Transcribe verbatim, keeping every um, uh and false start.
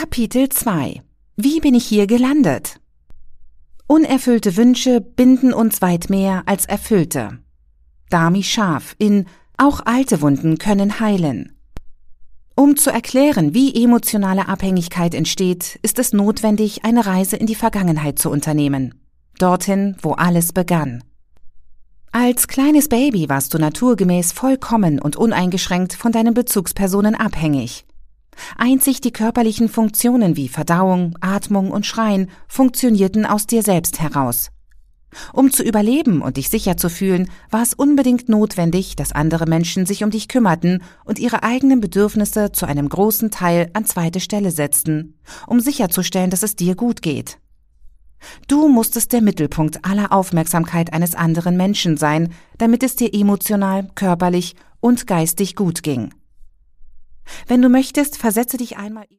Kapitel zwei. Wie bin ich hier gelandet? Unerfüllte Wünsche binden uns weit mehr als erfüllte. Dami Scharf in Auch alte Wunden können heilen. Um zu erklären, wie emotionale Abhängigkeit entsteht, ist es notwendig, eine Reise in die Vergangenheit zu unternehmen. Dorthin, wo alles begann. Als kleines Baby warst du naturgemäß vollkommen und uneingeschränkt von deinen Bezugspersonen abhängig. Einzig die körperlichen Funktionen wie Verdauung, Atmung und Schreien funktionierten aus dir selbst heraus. Um zu überleben und dich sicher zu fühlen, war es unbedingt notwendig, dass andere Menschen sich um dich kümmerten und ihre eigenen Bedürfnisse zu einem großen Teil an zweite Stelle setzten, um sicherzustellen, dass es dir gut geht. Du musstest der Mittelpunkt aller Aufmerksamkeit eines anderen Menschen sein, damit es dir emotional, körperlich und geistig gut ging. Wenn du möchtest, versetze dich einmal